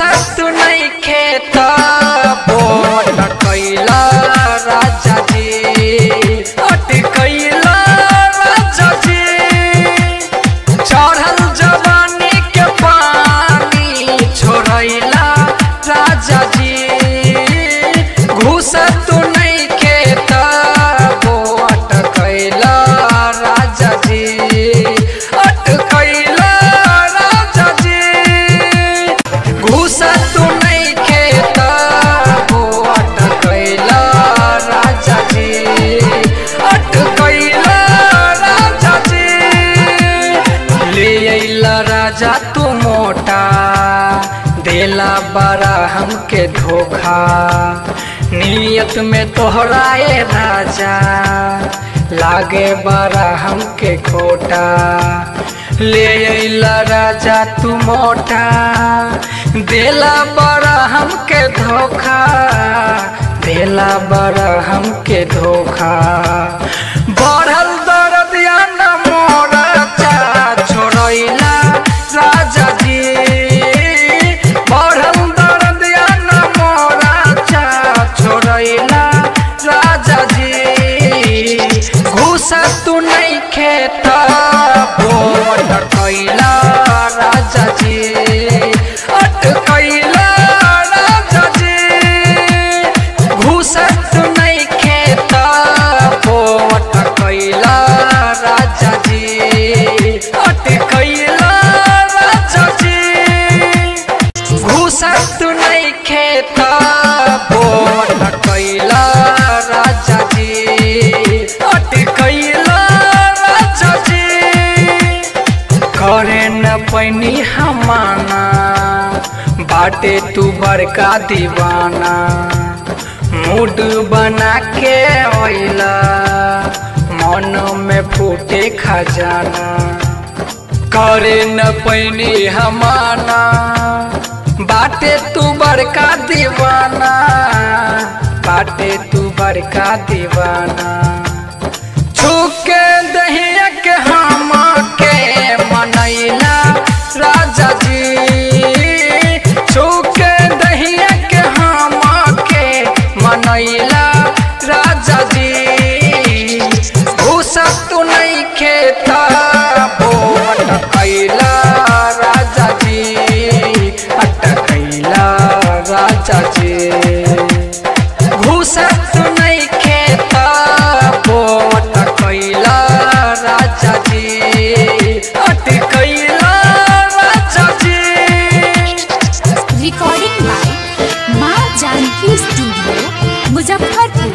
घुसत नहीं खेत बोट कैला राजा जी अटकैला राजा जी चढ़ल जवानी के पानी छोड़ैला राजा जी घुसत नहीं खेत बोट कैला राजा जी अटकैला राजा जी घुसत नहीं खेत बोट कैला राजा जी अटकैला राजा जी ले अइला राजा तू मोटा देला बड़ा हमके धोखा नियत में तोहराए राजा लागे बड़ा हमके खोटा ले अइला राजा तू मोटा देला बड़ा हमके धोखा देला बड़ा हमके धोखा बढ़ल दर्दिया न मोरचा छोड़ैला राजा जी बढ़ल दर्दिया न मोरचा छोड़ैला राजा जी घुसत नहीं खेत बोट कैला राजा जी अटकैला राजा जी घुसत नहीं खेत बोट कैला राजा जी अटकैला राजा जी घुसत नहीं खेत बोट कैला राजा जी अटकैला राजा जी करे न पैनी हमाना बाटे तू बड़का दीवाना मूड बना के ओइला मन में फूटे खजाना करे न पैनी हमाना बाटे तू बड़का दीवाना बाटे तू बड़का दीवाना छुके दहिया के हम के मनैला राजा जी छुके दहिया के हम के मनैला राजा जी घुसत नहीं खेत बोट कैला राजा जी अटकैला राजा जी घुसत नहीं खेत बोट कैला राजा जी अटकैला राजा जी रिकॉर्डिंग बाय माँ जानकी स्टूडियो मुजफ्फरपुर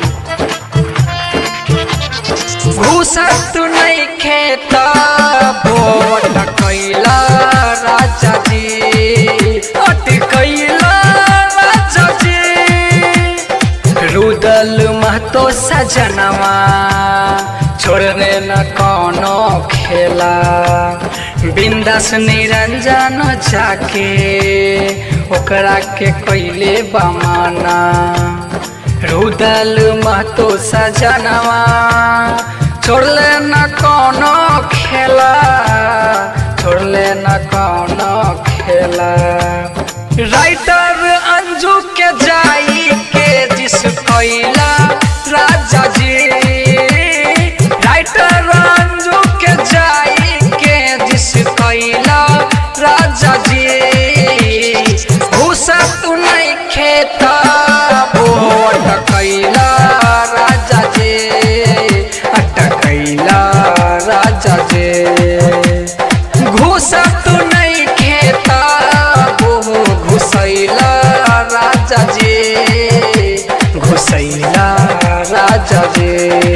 घुसत नहीं खेत बोट कैला राजा जी अटकैला राजा जी रुदल महतो सजनवा छोड़ने न कोनो खेला बिंदास निरंजन जाके ओकरा के कैले बमाना रुदल महतो सजनवा छोड़ले न कोनो खेला छोड़ले न कोनो खेला राइटर अंजू के जाई के जिस कैला राजा जी राइटर अंजू के जाई के जिस कैला राजा जी घुसत नहीं खेत बोट कैला राजा जी अटकैला राजा जी घुसत नहीं खेत घुसैला राजा जी घुसैला राजा जी।